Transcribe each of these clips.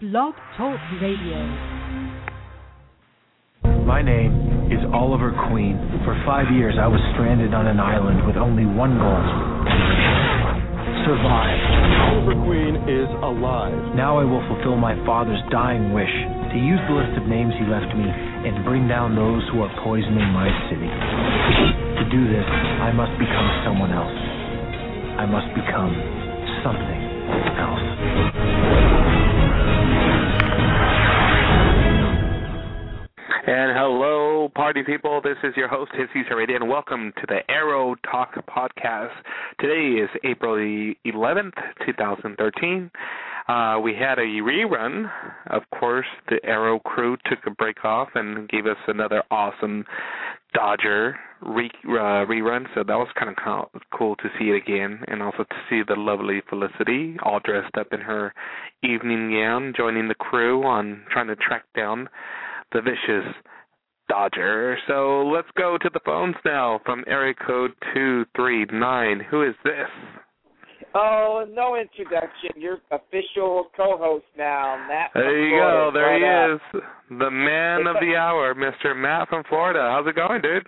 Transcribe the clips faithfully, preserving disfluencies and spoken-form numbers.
Blog Talk Radio. My name is Oliver Queen. For five years, I was stranded on an island with only one goal: survive. Oliver Queen is alive. Now I will fulfill my father's dying wish to use the list of names he left me and bring down those who are poisoning my city. To do this, I must become someone else. I must become something else. And hello, party people. This is your host, His User Radio, and welcome to the Arrow Talk Podcast. Today is April the eleventh, twenty thirteen. Uh, we had a rerun. Of course, the Arrow crew took a break off and gave us another awesome Dodger re- uh, rerun, so that was kind of cool to see it again, and also to see the lovely Felicity all dressed up in her evening gown, joining the crew on trying to track down the vicious Dodger. So let's go to the phones now from area code two three nine. Who is this? Oh, no introduction. Your official co-host now, Matt. There you Florida. go. There right he up. is. The man it's of a- the hour, Mister Matt from Florida. How's it going, dude?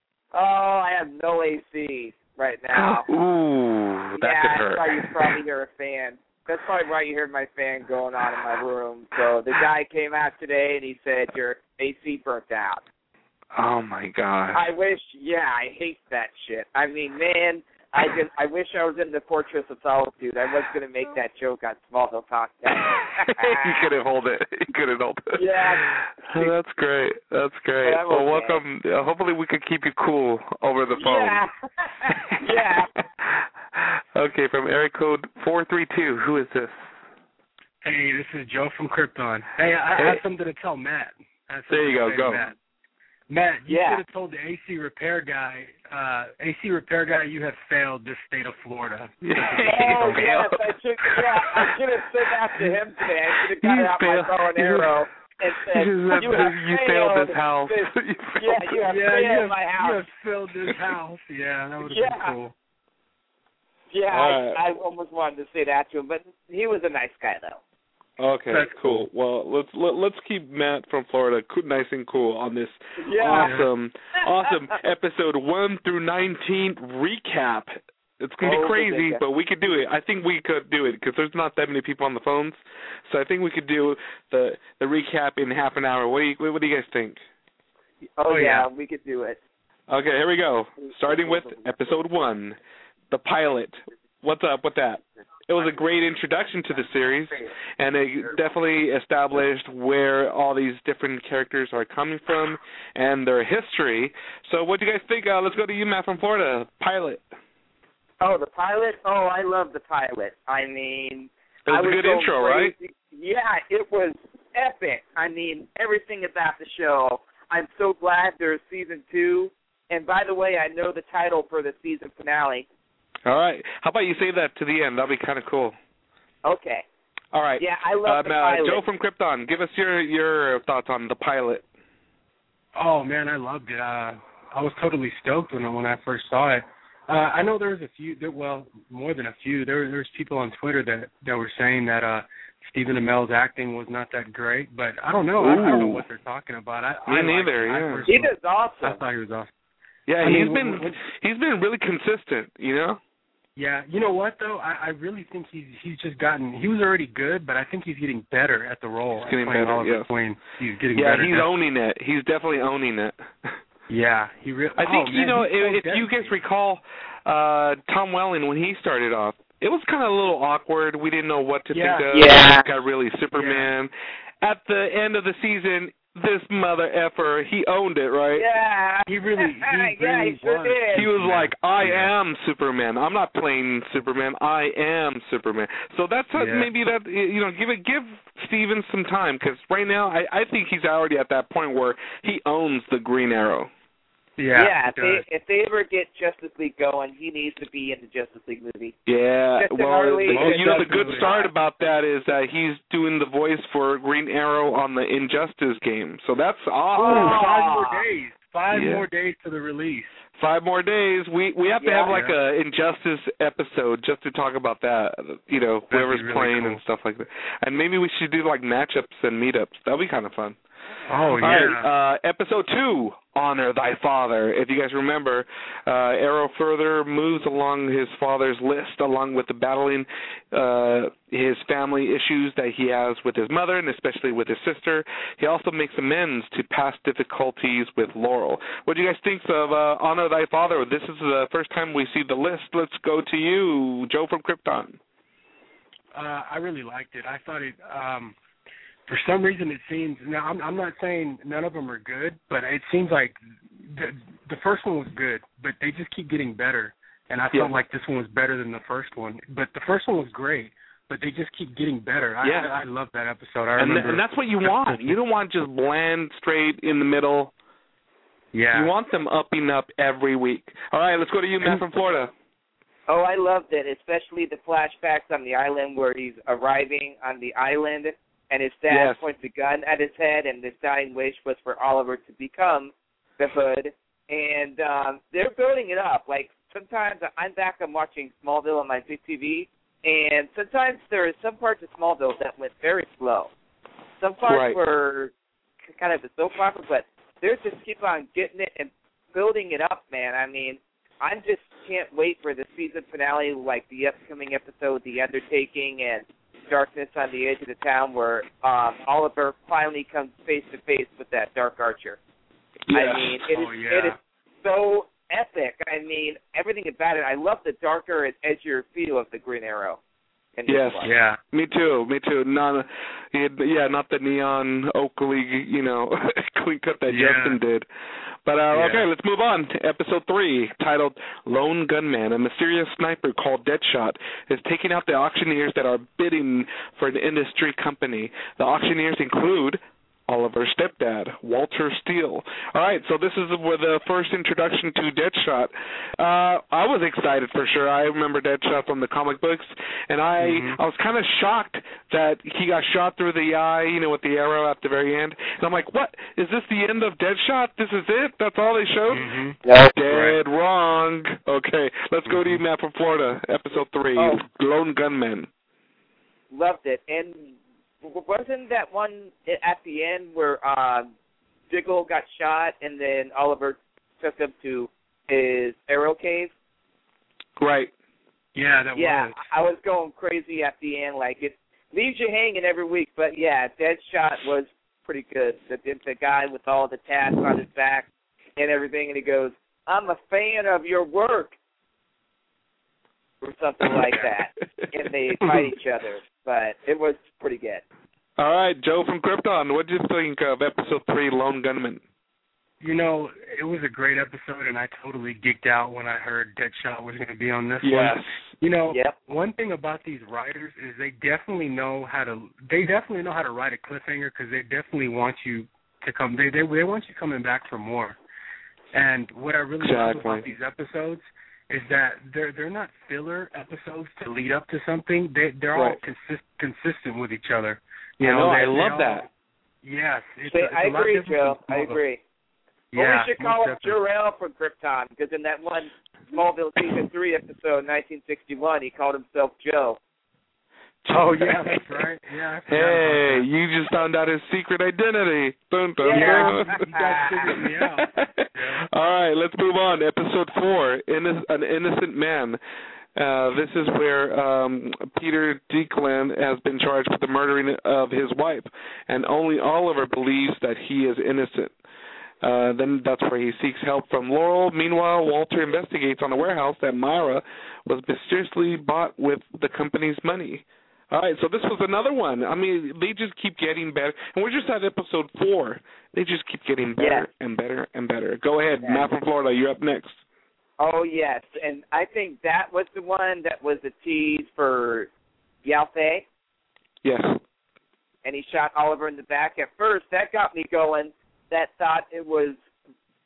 Oh, I have no A C right now. Ooh, that yeah, could hurt. that's why you probably hear a fan. That's probably why you heard my fan going on in my room. So the guy came out today and he said, your A C burnt out. Oh, my God. I wish, yeah, I hate that shit. I mean, man, I just, I wish I was in the Fortress of Solitude. I was going to make that joke on Smallville Podcast. He couldn't hold it. He couldn't hold it. Yeah. Oh, that's great. That's great. But I'm well, okay. welcome. Uh, hopefully we can keep you cool over the phone. Yeah. Yeah. Okay, from area code four three two, who is this? Hey, this is Joe from Krypton. Hey, I, Hey. I have something to tell Matt. I have something There you to go, say go. to Matt, Matt you Yeah. should have told the A C repair guy, uh, A C repair guy, you have failed this state of Florida. Oh, yes, I should, yeah, I should have said that to him today. I should have got You out failed- my bow and arrow and said, You have- you, have you failed this house. This, You failed yeah, you have yeah, failed you have, my you house. have failed this house. Yeah, that would have Yeah. been cool. Yeah, All right. I, I almost wanted to say that to him, but he was a nice guy, though. Okay, That's cool. Well, let's let, let's keep Matt from Florida co- nice and cool on this Yeah. awesome, awesome episode one through nineteen recap. It's gonna Oh, be crazy, ridiculous. but we could do it. I think we could do it because there's not that many people on the phones, so I think we could do the the recap in half an hour. What do you What do you guys think? Oh, Oh, yeah, yeah. we could do it. Okay, here we go. Starting with episode one, the pilot. What's up with that? It was a great introduction to the series, and it definitely established where all these different characters are coming from and their history. So what do you guys think? Uh, let's go to you, Matt, from Florida. Pilot. Oh, the pilot? Oh, I love the pilot. I mean, It was I a good going intro, crazy. right? Yeah, it was epic. I mean, everything about the show. I'm so glad there's season two. And by the way, I know the title for the season finale. All right. How about you say that to the end? That'll be kind of cool. Okay. All right. Yeah, I love uh, the uh, pilot. Joe from Krypton, give us your, your thoughts on the pilot. Oh man, I loved it. Uh, I was totally stoked when I, when I first saw it. Uh, I know there was a few, there, well, more than a few. There, there was people on Twitter that, that were saying that uh, Stephen Amell's acting was not that great, but I don't know. I, I don't know Ooh. what they're talking about. I, Me I neither, liked it. I yeah. personally- He does awesome. I thought he was awesome. Yeah, I he's mean, been when- when- he's been really consistent, you know? Yeah, you know what though? I, I really think he's he's just gotten. He was already good, but I think he's getting better at the role. He's getting playing better, Oliver yeah. Queen. He's getting Yeah, better. he's now. owning it. He's definitely owning it. Yeah, he really. I think, oh, you man, know, he's so if, if you guys dedicated. recall, uh, Tom Welling, when he started off, it was kind of a little awkward. We didn't know what to Yeah. think of. Yeah. He got really Superman. At the end of the season, this mother effer, he owned it, right? Yeah. He really, he yeah, really he sure was. did. He was Yeah. like, I Yeah. am Superman. I'm not playing Superman. I am Superman. So that's how, Yeah. maybe that, you know, give it, give Steven some time, because right now I, I think he's already at that point where he owns the Green Arrow. Yeah, yeah. If it they does. if they ever get Justice League going, he needs to be in the Justice League movie. Yeah, Justin well, Harley the, is you know the good definitely- start about that is that he's doing the voice for Green Arrow on the Injustice game, so that's Oh, awesome. five more days. Five Yeah. more days to the release. Five more days. We we have to Yeah. have like Yeah. a Injustice episode just to talk about that. You know, That'd be whoever's really playing cool. and stuff like that. And maybe we should do like matchups and meetups. That'll be kind of fun. Oh, All yeah. right, uh, episode two, Honor Thy Father. If you guys remember, uh, Arrow further moves along his father's list, along with the battling uh, his family issues that he has with his mother and especially with his sister. He also makes amends to past difficulties with Laurel. What do you guys think of uh, Honor Thy Father? This is the first time we see the list. Let's go to you, Joe from Krypton. Uh, I really liked it. I thought it. Um, for some reason, it seems. Now, I'm, I'm not saying none of them are good, but it seems like the the first one was good, but they just keep getting better. And I Yeah. felt like this one was better than the first one. But the first one was great, but they just keep getting better. I, Yeah. I, I love that episode. I And, th- remember. and that's what you want. You don't want just bland, straight in the middle. yeah. You want them upping up every week. All right, let's go to you, Matt from Florida. Oh, I loved it, especially the flashbacks on the island where he's arriving on the island and his dad Yes. points a gun at his head, and his dying wish was for Oliver to become the Hood. And um, they're building it up. Like, sometimes I'm back, I'm watching Smallville on my big T V, and sometimes there are some parts of Smallville that went very slow. Some parts Right. were kind of a soap opera, but they just keep on getting it and building it up, man. I mean, I just can't wait for the season finale, like the upcoming episode, The Undertaking and Darkness on the Edge of the Town, where um, Oliver finally comes face to face with that Dark Archer. Yes. I mean, it is, Oh, yeah. it is so epic. I mean, everything about it. I love the darker and edgier feel of the Green Arrow. in this Yes. one. Yeah. Me too. Me too. Not, yeah, not the neon Oakley, you know, clean cut that Yeah. Justin did. But uh, Yeah. okay, let's move on to episode three, titled "Lone Gunman." A mysterious sniper called Deadshot is taking out the auctioneers that are bidding for an industry company. The auctioneers include Oliver's stepdad, Walter Steele. All right, so this is where the first introduction to Deadshot. Uh, I was excited for sure. I remember Deadshot from the comic books, and I Mm-hmm. I was kind of shocked that he got shot through the eye, you know, with the arrow at the very end. And I'm like, what? Is this the end of Deadshot? This is it? That's all they showed? Mm-hmm. Nope. Dead wrong. Okay, let's go to you, Matt from Florida, episode three, Oh. Lone Gunman. Loved it. And w- wasn't that one at the end where uh, Diggle got shot and then Oliver took him to his arrow cave? Right. Yeah, that yeah, was. I I was going crazy at the end. Like, it leaves you hanging every week. But, yeah, Deadshot was pretty good. The, the guy with all the tats on his back and everything, and he goes, I'm a fan of your work, or something like that. And they fight each other. But it was pretty good. All right, Joe from Krypton, what did you think of episode three, Lone Gunman? You know, it was a great episode, and I totally geeked out when I heard Deadshot was going to be on this Yes. one. You know, Yep. one thing about these writers is they definitely know how to. They definitely know how to write a cliffhanger because they definitely want you to come. They they they want you coming back for more. And what I really love Exactly. about these episodes is that they're they're not filler episodes to lead up to something. They they're all Right. consist, consistent with each other. You I know, know, they- I they love all- that. Yes, it's Say, a, it's I a lot agree, different Joe. from I Smallville. agree. Yeah, Well, we should call most up definitely. Jor-El from Krypton, because in that one Smallville Season three episode, nineteen sixty-one, he called himself Joe. Oh yeah, that's right. Yeah. I forgot Hey, about you just found out his secret identity. Dun, dun, Yeah. dun. You guys figured me out. Yeah. All right, let's move on. Episode four, Inno- An Innocent Man. Uh, this is where um, Peter Deaclan has been charged with the murdering of his wife, and only Oliver believes that he is innocent. Uh, then that's where he seeks help from Laurel. Meanwhile, Walter investigates on a warehouse that Myra was mysteriously bought with the company's money. All right, so this was another one. I mean, they just keep getting better. And we're just at episode four. They just keep getting better Yeah. and better and better. Go ahead, Yeah. Matt from Florida, you're up next. Oh, yes, and I think that was the one that was the tease for Yao Fei, Yes. and he shot Oliver in the back. At first, that got me going. That thought it was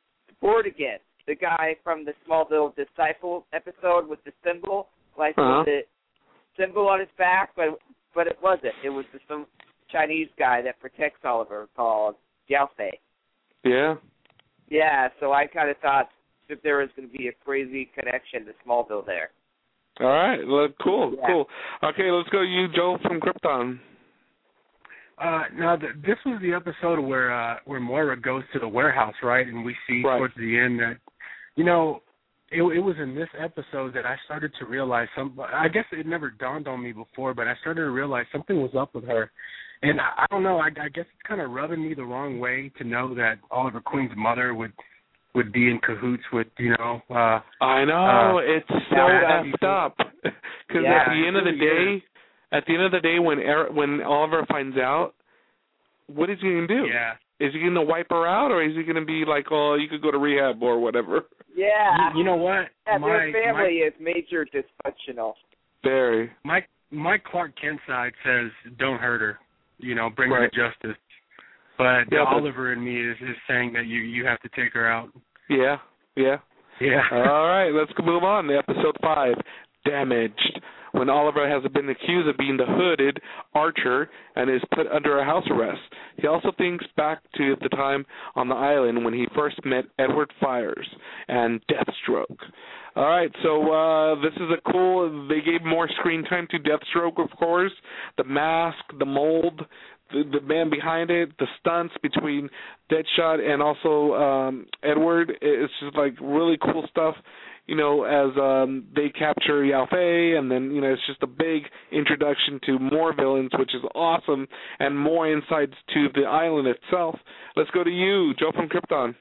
Vortigern, the guy from the Smallville Disciple episode with the symbol, like uh-huh. the symbol on his back, but but it wasn't. It was just some Chinese guy that protects Oliver called Yao Fei. Yeah. Yeah, so I kind of thought that there was going to be a crazy connection to Smallville there. All right. Well, cool, yeah. cool. Okay, let's go you, Joe from Krypton. Uh, now, the, this was the episode where uh, where Moira goes to the warehouse, right? And we see right. towards the end that, you know, it, it was in this episode that I started to realize some. I guess it never dawned on me before, but I started to realize something was up with her. And I, I don't know. I, I guess it's kind of rubbing me the wrong way to know that Oliver Queen's mother would would be in cahoots with, you know. Uh, I know uh, it's so yeah, effed up. Because yeah, at the end of the day, is. at the end of the day, when er- when Oliver finds out, what is he gonna do? Yeah. Is he gonna wipe her out, or is he gonna be like, oh, you could go to rehab or whatever? Yeah. You, you know what? Yeah, my, their family my, is major dysfunctional. Very. My my Clark Kent side says don't hurt her. You know, bring right. her to justice. But yeah, Oliver in me is, is saying that you, you have to take her out. Yeah, yeah. Yeah. All right, let's move on to episode five, Damaged. When Oliver has been accused of being the hooded Archer and is put under a house arrest. He also thinks back to the time on the island when he first met Edward Fires and Deathstroke. All right, so uh, this is a cool, they gave more screen time to Deathstroke, of course. The mask, the mold, the, the man behind it, the stunts between Deadshot and also um, Edward. It's just like really cool stuff. You know, as um, they capture Yao Fei, and then, you know, it's just a big introduction to more villains, which is awesome, and more insights to the island itself. Let's go to you, Joe from Krypton.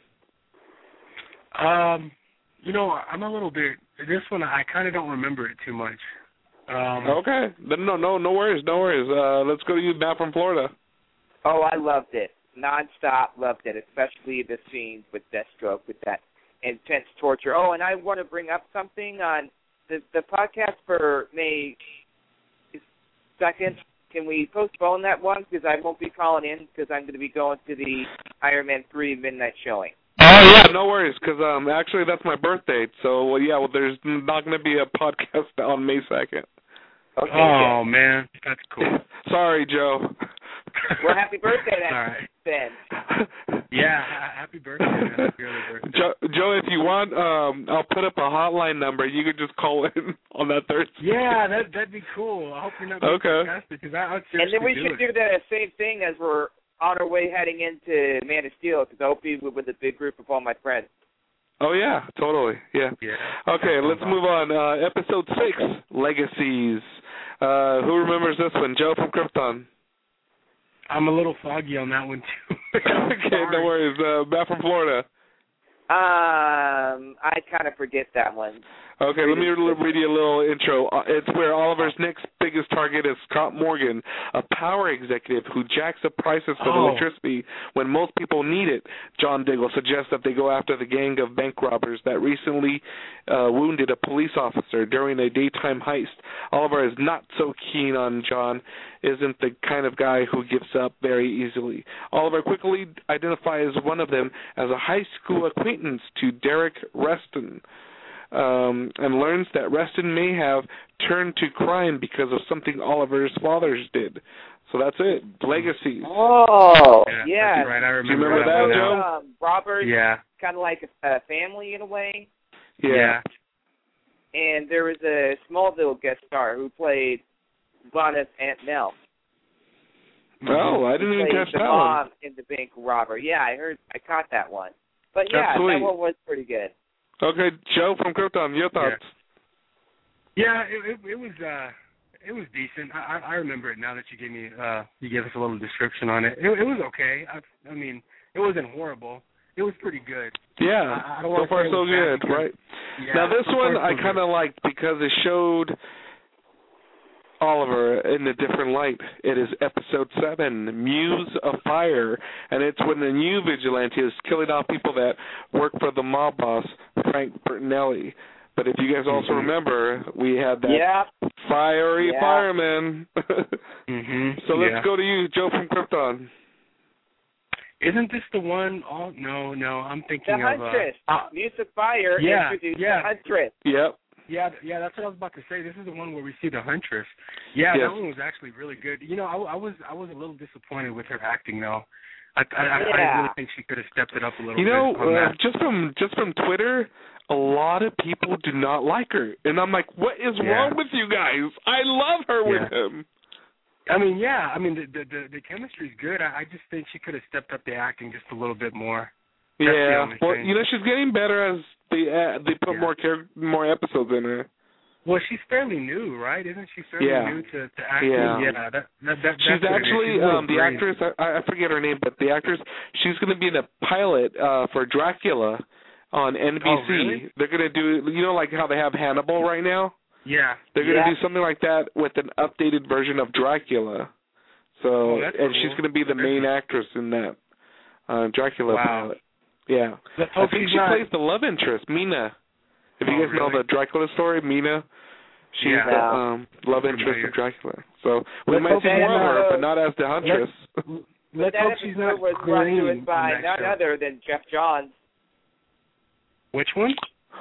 Um, you know, I'm a little bit, this one, I kind of don't remember it too much. Um, okay. No, no, no worries, no worries. Uh, let's go to you, Matt from Florida. Oh, I loved it. Non-stop loved it, especially the scenes with Deathstroke, with that intense torture. Oh, and I want to bring up something on the the podcast for May second. Can we postpone that one? Because I won't be calling in because I'm going to be going to the Iron Man three midnight showing. Oh, yeah, no worries, because um, actually that's my birthday. So, well, yeah, well, there's not going to be a podcast on May second. Okay, oh, okay. Man, that's cool. Sorry, Joe. Well, happy birthday then. All right. Ben. Yeah, happy birthday. Happy early birthday. Joe, Joe, if you want, um, I'll put up a hotline number. You could just call in on that Thursday. Yeah, that, that'd be cool. I hope you're not okay. because I would And then we do should it. do the same thing as we're on our way heading into Man of Steel, because I hope be with a big group of all my friends. Oh, yeah, totally, yeah. yeah. Okay, let's move on. Uh, episode six, Legacies. Uh, who remembers this one? Joe from Krypton. I'm a little foggy on that one, too. Okay, no worries. Uh, Matt from Florida. Um, I kind of forget that one. Okay, let me read you a little intro. It's where Oliver's next biggest target is Scott Morgan, a power executive who jacks up prices for oh. electricity when most people need it. John Diggle suggests that they go after the gang of bank robbers that recently uh, wounded a police officer during a daytime heist. Oliver is not so keen on John, isn't the kind of guy who gives up very easily. Oliver quickly identifies one of them as a high school acquaintance to Derek Reston. Um, and learns that Reston may have turned to crime because of something Oliver's fathers did. So that's it. Legacies. Oh, yeah. yeah. That's right. I remember, Do you remember that, that Joe? Um, Robert, yeah. kind of like a, a family in a way. Yeah. yeah. And there was a Smallville guest star who played Bonnie's Aunt Nell. Oh, I didn't even catch the that mom one. in the bank robber. Yeah, I heard. I caught that one. But yeah, Absolutely. that one was pretty good. Okay, Joe from Krypton, your thoughts? Yeah, yeah it, it, it was uh, it was decent. I, I remember it now that you gave me uh, you gave us a little description on it. It, it was okay. I, I mean, it wasn't horrible. It was pretty good. Yeah, I, I don't so far so good, because, right? Yeah, now this so one so I kind of liked because it showed Oliver in a different light. It is episode seven, Muse of Fire, and it's when a new vigilante is killing off people that work for the mob boss, Frank Bertinelli. But if you guys also remember, we had that yeah. fiery yeah. fireman. mm-hmm. So let's yeah. go to you, Joe from Krypton. Isn't this the one? Oh no, no, I'm thinking The of Huntress. Uh, uh, Musa Fire yeah, introduced yeah. the Huntress. Yep. Yeah, yeah, that's what I was about to say. This is the one where we see the Huntress. Yeah, yes. that one was actually really good. You know, I, I was I was a little disappointed with her acting though. I I, yeah. I really think she could have stepped it up a little you know, bit. You know, uh, just from just from Twitter, a lot of people do not like her, and I'm like, what is yeah. wrong with you guys? I love her yeah. with him. I mean, yeah, I mean the the the, the chemistry's good. I, I just think she could have stepped up the acting just a little bit more. That's yeah, well, thing. you know, she's getting better as they uh, they put yeah. more char- more episodes in her. Well, she's fairly new, right? Isn't she fairly yeah. new to, to acting? Yeah. yeah that, that, that, that's she's actually she's um, the green. actress. I, I forget her name, but the actress. She's going to be in a pilot uh, for Dracula on N B C. Oh, really? They're going to do, you know, like how they have Hannibal right now. Yeah. They're going to yeah. do something like that with an updated version of Dracula. So, oh, that's and cool. she's going to be the main actress in that uh, Dracula wow. pilot. Yeah. Let's I hope think she's she not... plays the love interest, Mina. If you Oh, guys know really? the Dracula story, Mina. She's Yeah. the um, love I'm interest familiar. of Dracula. So we Let's might hope see she's more of not- her, but not as the huntress. Let's that hope she's not episode was brought to green us by on that none show. other than Jeff Johns. Which one?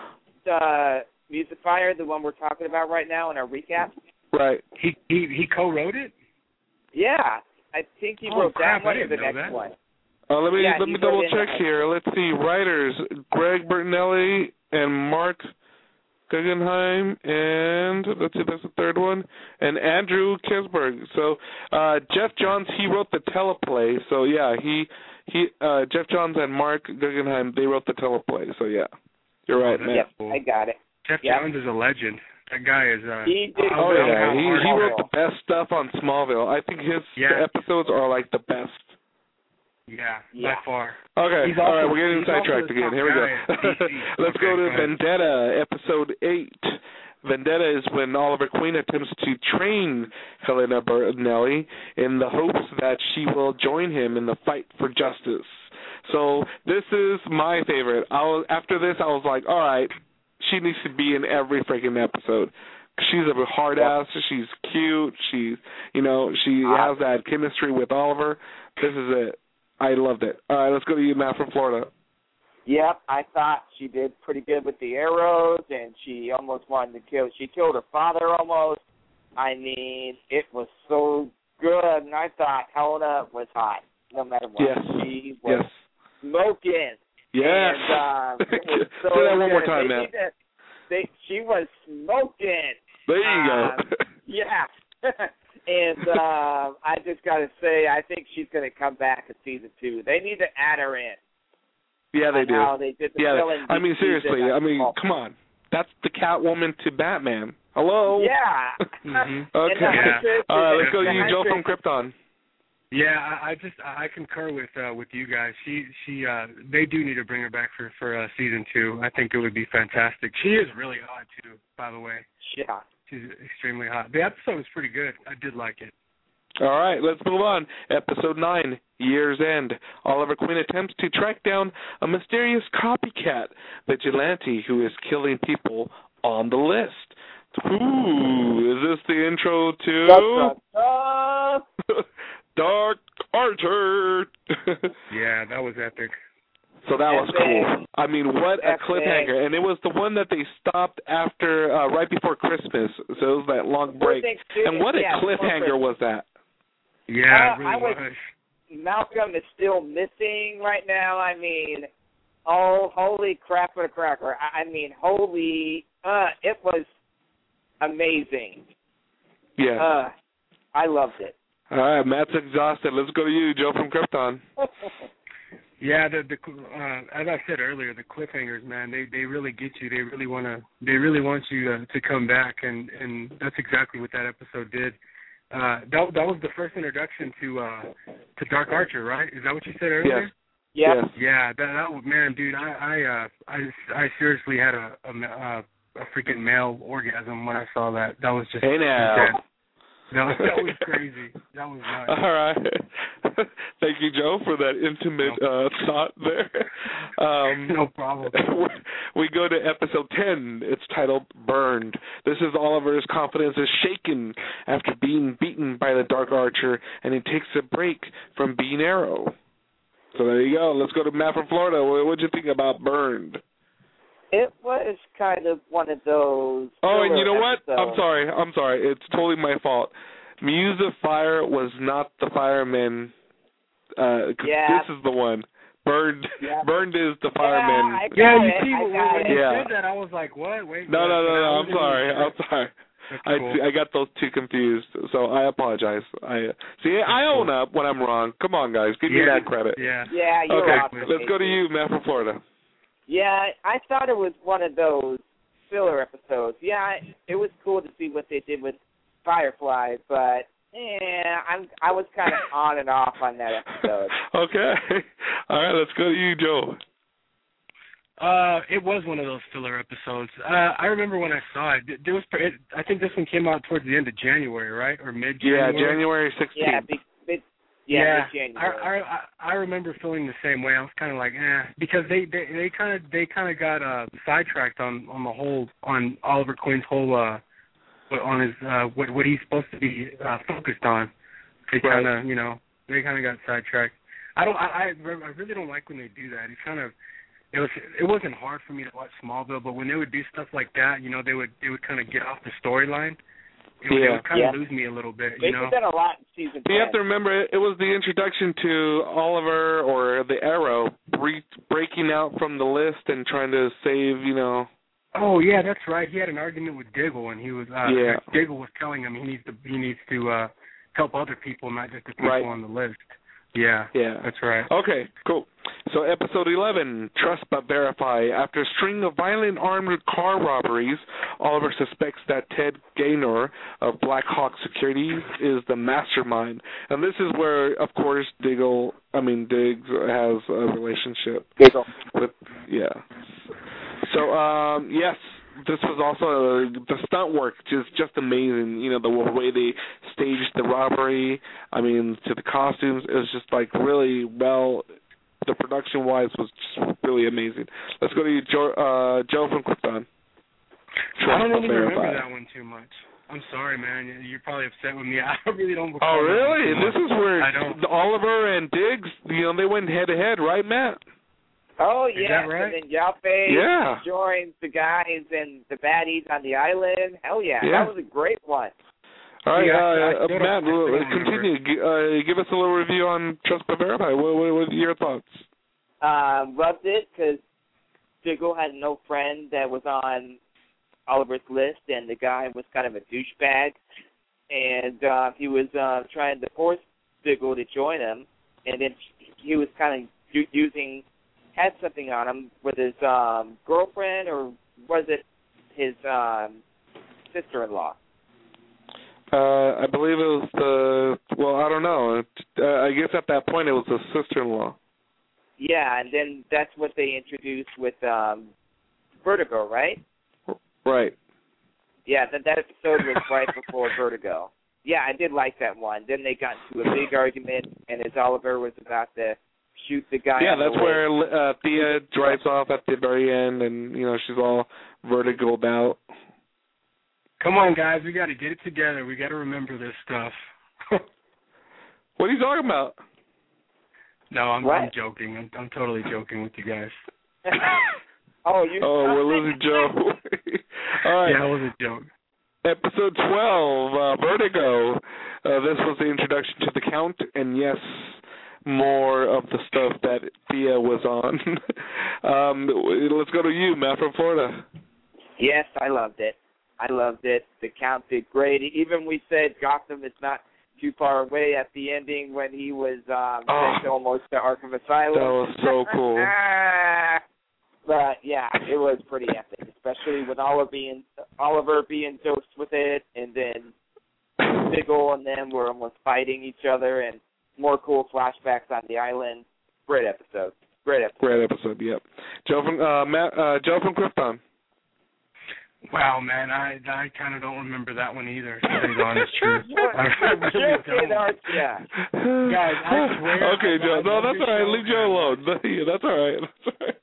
The Music Fire, the one we're talking about right now in our recap. Right. He he he co-wrote it? Yeah, I think he Oh, wrote crap, that one I or the didn't know next that. one. Uh, let me Yeah, let he me wrote double in check that. here. Let's see. Writers: Greg Bertinelli and Mark Guggenheim, and let's see, that's the third one, and Andrew Kisberg. So uh, Jeff Johns, he wrote the teleplay. So yeah, he he uh, Jeff Johns and Mark Guggenheim, they wrote the teleplay. So yeah, you're right, Oh, man. Yep, cool. I got it. Jeff Yep. Johns is a legend. That guy is. Uh, He did. Oh I don't know yeah, how he hard he it wrote is. the best stuff on Smallville. I think his Yeah. episodes are like the best. Yeah, Yeah. by far. Okay, He's all also- right, we're getting he's also sidetracked the again. top Here we go. guy at D C. Let's Okay, go to go ahead. Vendetta, episode eight. Vendetta is when Oliver Queen attempts to train Helena Bertinelli in the hopes that she will join him in the fight for justice. So this is my favorite. I was, after this, I was like, all right, she needs to be in every freaking episode. She's a hard ass. She's cute. She's, you know, she has that chemistry with Oliver. This is it. I loved it. All right, let's go to you, Matt, from Florida. Yep, I thought she did pretty good with the arrows, and she almost wanted to kill. She killed her father almost. I mean, it was so good, and I thought Helena was hot, no matter what. Yes. She was Yes. smoking. Yes. And um, it was so Say that one more good. time, They Matt. need to- They, she was smoking. There you Um, go. Yeah. and um, I just got to say, I think she's going to come back in season two. They need to add her in. Yeah, they on do. How they did the Yeah, villain I mean, season. seriously. I mean, come on. That's the Catwoman to Batman. Hello? Yeah. Mhm. Okay. And the Yeah. Huntress All right, is- let's go to the you, Joe from Huntress- Krypton. Yeah, I, I just I concur with uh, with you guys. She she uh, they do need to bring her back for for uh, season two. I think it would be fantastic. She is really hot too, by the way. Yeah. She's extremely hot. The episode was pretty good. I did like it. All right, let's move on. Episode nine, Year's End. Oliver Queen attempts to track down a mysterious copycat vigilante who is killing people on the list. Ooh, is this the intro to Da, da, da. Dark Archer? Yeah, that was epic. So that was Epic. cool. I mean, what a Epic. cliffhanger. And it was the one that they stopped after, uh, right before Christmas. So it was that long Before break. Thanksgiving, And what a yeah, before cliffhanger was that? Yeah, Uh, it really I was- was. Malcolm is still missing right now. I mean, oh, holy crap for a cracker. I, I mean, holy, uh, it was amazing. Yeah. Uh, I loved it. All right, Matt's exhausted. Let's go to you, Joe from Krypton. Yeah, the the uh, as I said earlier, the cliffhangers, man, they they really get you. They really want to they really want you to, to come back, and and that's exactly what that episode did. Uh, that that was the first introduction to uh to Dark Archer, right? Is that what you said earlier? Yes. Yep. Yes. Yeah, that, that was, man, dude, I I uh, I I seriously had a a, a a freaking male orgasm when I saw that. That was just Hey now. intense. That was, that was crazy. That was nuts. All right. Thank you, Joe, for that intimate uh, thought there. Um, No problem. We go to episode ten. It's titled Burned. This is Oliver's confidence is shaken after being beaten by the Dark Archer, and he takes a break from being Arrow. So there you go. Let's go to Matt from Florida. What did you think about Burned? It was kind of one of those. Oh, and you know episodes. what? I'm sorry. I'm sorry. It's totally my fault. Muse of Fire was not the fireman. Uh, yeah. This is the one. Burned. Yeah. Burned is the Yeah, fireman. I got Yeah, you it. see, I when, got when it. you Yeah. said that, I was like, what? Wait. No, what? no, no, And I no. I'm wasn't sorry. even sure. I'm sorry. That's I cool. I got those two confused, so I apologize. I see. I own up when I'm wrong. Come on, guys, give me Yeah. that credit. Yeah. Yeah, you're Okay, awesome. let's go to you, Matt from Florida. Yeah, I thought it was one of those filler episodes. Yeah, I, it was cool to see what they did with Firefly, but yeah, I'm I was kind of on and off on that episode. Okay, all right, let's go to you, Joe. Uh, it was one of those filler episodes. Uh, I remember when I saw it. There was, it, I think this one came out towards the end of January, right, or mid-January. Yeah, January sixteenth. Yeah, big, big, yeah, yeah. mid-January. I, I I remember feeling the same way. I was kind of like, eh, because they they they kind of they kind of got uh, sidetracked on on the whole on Oliver Queen's whole uh on his uh what what he's supposed to be uh, focused on. They kind of you know they kind of got sidetracked. I don't I I I really don't like when they do that. It's kind of It was. It wasn't hard for me to watch Smallville, but when they would do stuff like that, you know, they would they would kind of get off the storyline. It would, Yeah. it would kind Yeah. of lose me a little bit, They you know. did that a lot in season You ten. have to remember, it was the introduction to Oliver or the Arrow bre- breaking out from the list and trying to save, you know. Oh yeah, that's right. He had an argument with Diggle, and he was uh, Yeah. Diggle was telling him he needs to he needs to uh, help other people, not just the people Right. on the list. Yeah, Yeah. that's right. Okay, cool. So episode eleven, Trust But Verify. After a string of violent armed car robberies, Oliver suspects that Ted Gaynor of Black Hawk Security is the mastermind. And this is where, of course, Diggle, I mean, Diggs has a relationship Diggle. with, yeah. So, um, yes, this was also, uh, the stunt work is just amazing. You know, the way they staged the robbery, I mean, to the costumes, it was just, like, really well, the production-wise was just really amazing. Let's go to you, Joe, uh, Joe from Krypton. I don't even remember that one too much. I'm sorry, man. You're probably upset with me. I really don't recall. Oh, that one really? too much. This is where I don't. Oliver and Diggs, you know, they went head-to-head, right, Matt? Oh, Is yeah. that right? And then Yalfe Yeah. joins the guys and the baddies on the island. Hell yeah. Yeah. That was a great one. All right, Yeah, I- I uh, still don't- Matt, I still don't continue. G- Uh, give us a little review on Trust But Verify. What, what, what are your thoughts? Um, loved it because Diggle had no friend that was on Oliver's list, and the guy was kind of a douchebag. And uh, he was uh, trying to force Diggle to join him, and then he was kind of u- using, had something on him with his um, girlfriend, or was it his um, sister-in-law? Uh, I believe it was the, well, I don't know. Uh, I guess at that point it was the sister-in-law. Yeah, and then that's what they introduced with um, Vertigo, right? Right. Yeah, that that episode was right before Vertigo. Yeah, I did like that one. Then they got into a big argument, and as Oliver was about to shoot the guy. Yeah, on the that's list, where uh, Thea drives off at the very end, and, you know, she's all vertigoed out. Come on, guys. We got to get it together. We got to remember this stuff. What are you talking about? No, I'm, What? I'm joking. I'm, I'm totally joking with you guys. oh, you. Oh, we're losing Joe. All right. Yeah, it was a joke. Episode twelve, uh, Vertigo. Uh, this was the introduction to the Count, and yes, more of the stuff that Thea was on. um, let's go to you, Matt from Florida. Yes, I loved it. I loved it. The Count did great. Even we said Gotham is not too far away at the ending when he was um, Oh, sent almost to Arkham Asylum. That was so cool. But yeah, it was pretty epic, especially with Oliver being Oliver being dosed with it, and then Diggle and them were almost fighting each other, and more cool flashbacks on the island. Great episode. Great episode. Great episode. Yep. Joe from uh, Matt, uh, Joe from Krypton. Wow, man, I I kind of don't remember that one either, to tell you the honest truth. You're- I really you're don't. kidding, aren't ya? Guys, I swear Okay, I- Joe. I No, love that's your all right. show, Leave Joe man. alone. Yeah, that's all right. That's all right.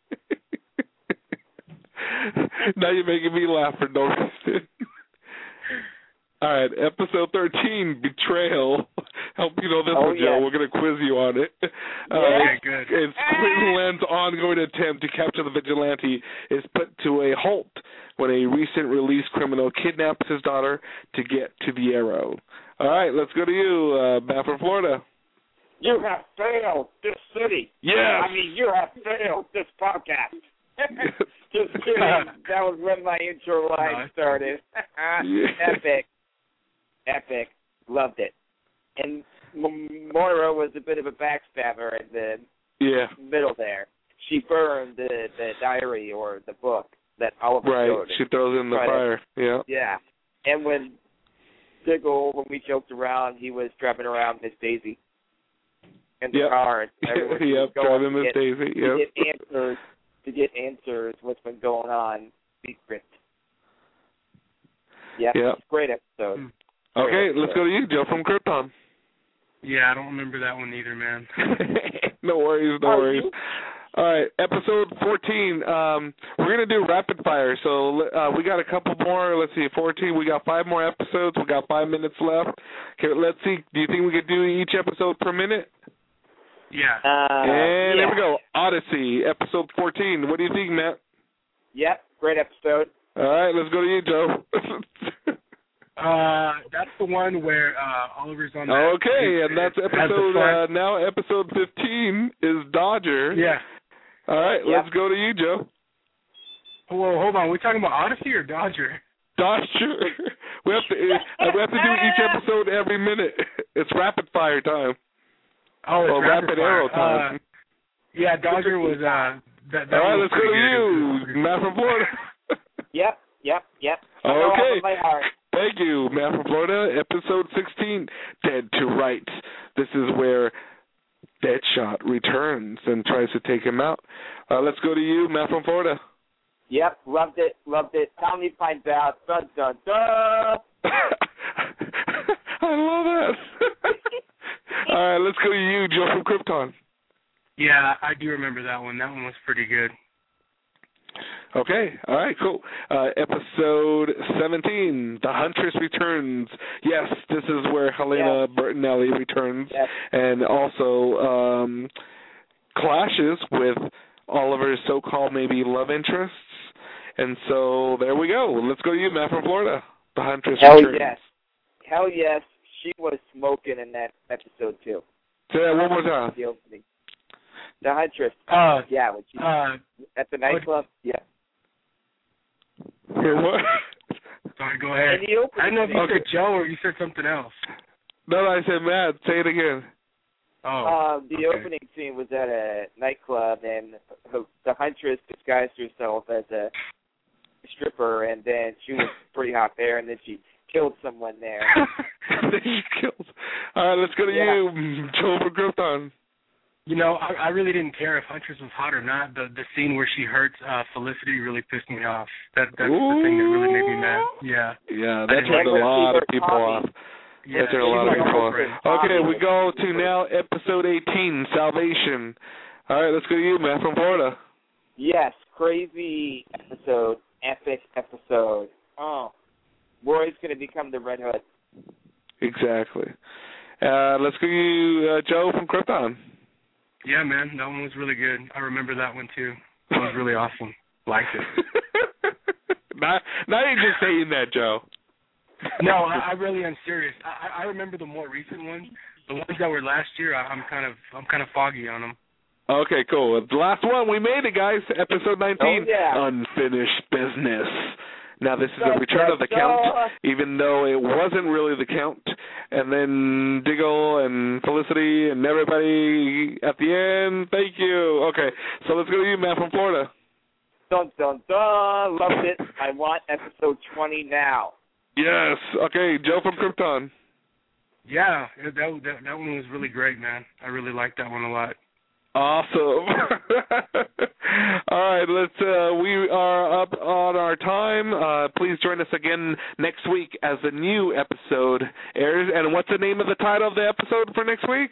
Now you're making me laugh for no reason. All right, episode thirteen, Betrayal. Help you know this Oh, one, Joe. yeah. We're going to quiz you on it. Uh, Okay, good. It's Quentin Land's ongoing attempt to capture the vigilante is put to a halt when a recent released criminal kidnaps his daughter to get to the Arrow. All right, let's go to you, uh, Matt from Florida. You have failed this city. Yes. I mean, you have failed this podcast. Just kidding. That was when my intro line started. Epic. Epic. Loved it. And M- Moira was a bit of a backstabber in the Yeah. middle there. She burned the, the diary or the book that Oliver Right. showed. She throws it in the Right. fire. Yeah. Yeah. And when Diggle, when we joked around, he was driving around Miss Daisy in the Yep. car. And everyone was Yep, going driving to Miss get, Daisy. to Yep. get answers, to get answers what's been going on secret. Yep. Yep. Great episode. Okay, let's go to you, Joe from Krypton. Yeah, I don't remember that one either, man. No worries, no Are worries. you? All right, episode fourteen. Um, we're gonna do rapid fire. So uh, we got a couple more. Let's see, fourteen. We got five more episodes. We got five minutes left. Okay, let's see. Do you think we could do each episode per minute? Yeah. Uh, and yeah. there we go. Odyssey, episode fourteen. What do you think, Matt? Yep. Great episode. All right, let's go to you, Joe. Uh, that's the one where uh, Oliver's on. That, Okay, and that's has the episode. front- Uh, now episode fifteen is Dodger. Yeah. All right, Yep. let's go to you, Joe. Whoa, hold on. We're talking about Odyssey or Dodger? Dodger. We have to. uh, we have to do each episode every minute. It's rapid fire time. Oh, it's or rapid, rapid fire. arrow time. Uh, yeah, Dodger was. Uh, that, that All right, one was let's go to pretty you, good. Matt from Florida. Yep. Yep. Yep. I know Okay. off of my heart. Thank you, Matt from Florida. Episode sixteen, Dead to Rights. This is where Deadshot returns and tries to take him out. Uh, let's go to you, Matt from Florida. Yep. Loved it. Loved it. Tommy finds out. Dun dun dun. I love that. All right, let's go to you, Joe from Krypton. Yeah, I do remember that one. That one was pretty good. Okay, all right, cool. Uh, episode seventeen, The Huntress returns. Yes, this is where Helena Yes. Bertinelli returns Yes. and also um, clashes with Oliver's so-called maybe love interests. And so there we go. Let's go to you, Matt from Florida. The Huntress Hell returns. yes. Hell yes. She was smoking in that episode too. Say that one more time. The opening. The Huntress. Uh, Yeah, when she, uh, at the nightclub. Yeah. Wait, what? sorry, go ahead. In the opening. I didn't know if you Okay. said Joe or you said something else. No, no, I said Matt. Say it again. Oh. Um, the okay. opening scene was at a nightclub, and the, the Huntress disguised herself as a stripper, and then she was pretty hot there, and then she killed someone there. Then she kills. All right, let's go to Yeah. you, Joe from Krypton. You know, I, I really didn't care if Huntress was hot or not. The the scene where she hurts uh, Felicity really pissed me off. That that's the thing that really made me mad. Yeah. Yeah, I that didn't turned like a that. lot of She people hurt off. Yeah, That turned a she's lot of like people a off. friend. Okay, we go to now episode eighteen, Salvation. All right, let's go to you, Matt from Florida. Yes, crazy episode, epic episode. Oh, Roy's going to become the Red Hood. Exactly. Uh, let's go to you, uh, Joe from Krypton. Yeah, man, that one was really good. I remember that one too. That was really awesome. Liked it. now, now you're just saying that, Joe. No, I, I really am serious. I, I remember the more recent ones. The ones that were last year, I, I'm kind of I'm kind of foggy on them. Okay, cool. The last one, we made it, guys. Episode nineteen, Oh, yeah. Unfinished Business. Now, this is Da, a return da, of the da. Count, even though it wasn't really the Count. And then Diggle and Felicity and everybody at the end. Thank you. Okay, so let's go to you, Matt from Florida. Dun, dun, dun. Loved it. I want episode twenty now. Yes. Okay, Joe from Krypton. Yeah, that, that that one was really great, man. I really liked that one a lot. Awesome. All right, let's. Uh, we are up on our time. Uh, please join us again next week as the new episode airs. And what's the name of the title of the episode for next week?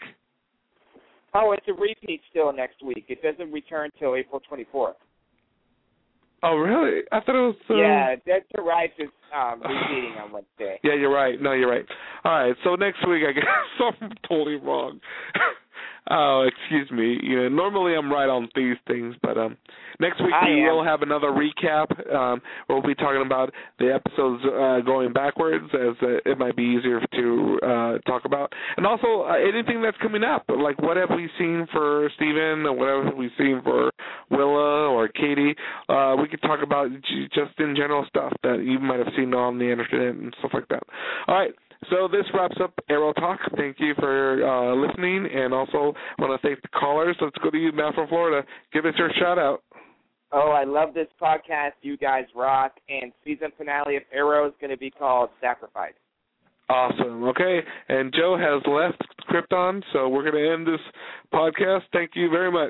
Oh, it's a repeat still next week. It doesn't return till April twenty-fourth. Oh, really? I thought it was... Uh... Yeah, Dead to Rights is um, repeating on Wednesday. Yeah, you're right. No, you're right. All right, so next week I guess I'm totally wrong. Oh, excuse me. You know, normally I'm right on these things, but um, next week I we am. will have another recap. Um, we'll be talking about the episodes uh, going backwards, as uh, it might be easier to uh, talk about, and also uh, anything that's coming up. Like, what have we seen for Steven, or what have we seen for Willa or Katie? Uh, we could talk about j- just in general stuff that you might have seen on the internet and stuff like that. All right. So this wraps up Arrow Talk. Thank you for uh, listening, and also want to thank the callers. Let's go to you, Matt from Florida. Give us your shout-out. Oh, I love this podcast. You guys rock. And season finale of Arrow is going to be called Sacrifice. Awesome. Okay, and Joe has left Krypton, so we're going to end this podcast. Thank you very much.